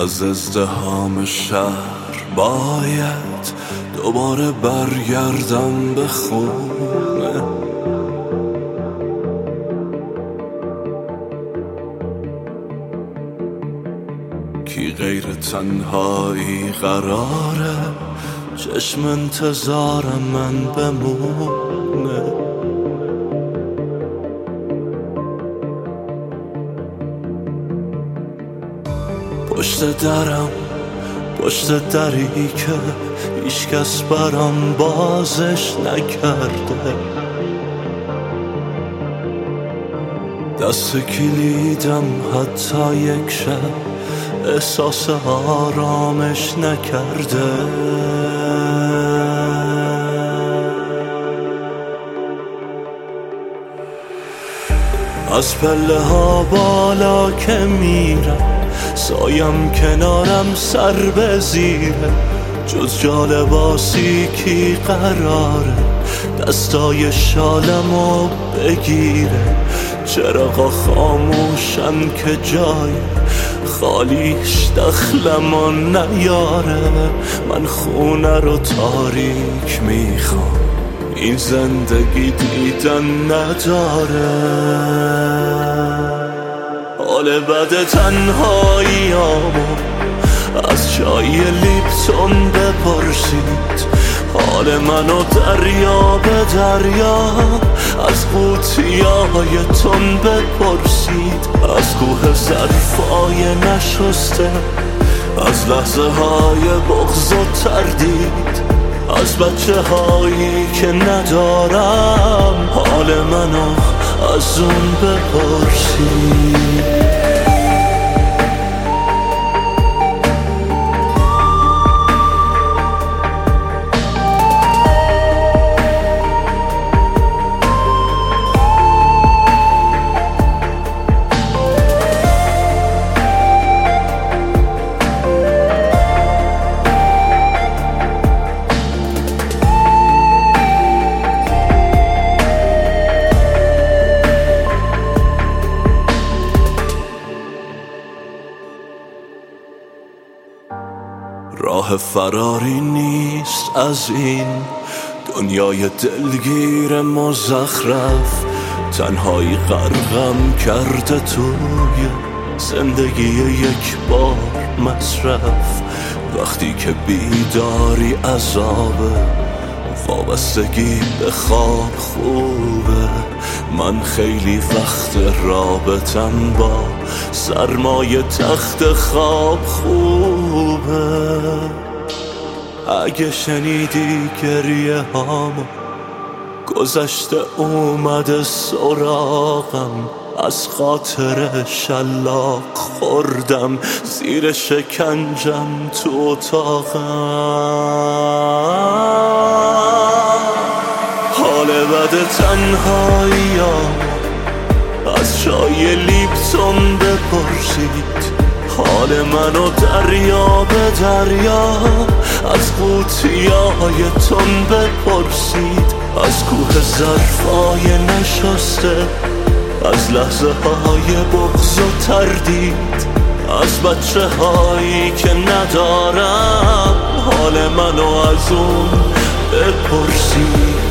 از ازدحام شهر باید دوباره برگردم به خونه. کی غیر تنهایی قراره چشم انتظارم من بمونه. پشت دری که هیچکس برام بازش نکرده. دست کلیدم حتی یک شب احساس آرامش نکرده. از پله ها بالا که میرم سایم کنارم سر به زیره. جز جالباسی کی قراره دستای شالمو بگیره. چراغا خاموشن که جای خالیش دخلمو نیاره. من خونه رو تاریک میخوام این زندگی دیدن نداره. حال بد تنهاییامو از چای لیپتون بپرسید. حال منو دریا به دریا از قوطیایتون بپرسید. از کوه ظرفای نشسته، از لحظه های بغض و تردید، از بچه هایی که ندارم حال منو از اون بپرسید. راه فراری نیست از این دنیای دلگیر مزخرف. تنهایی غرقم کرده توی زندگی یک بار مصرف. وقتی که بیداری عذابه، وابستگی به خواب خوبه. من خیلی وقت رابطم با سرمایه تخت خواب خوبه. اگه شنیدی گریه هامو گذشته اومده سراغم، از خاطر شلاق خوردم زیر شکنجم تو اتاقم. حال بد تنهاییام از چای لیپتون بپرسید. حال منو دریا به دریا از قوطیایتون بپرسید. از کوه ظرفای نشسته، از لحظه های بغض و تردید، از بچه هایی که ندارم حال منو از اون بپرسید.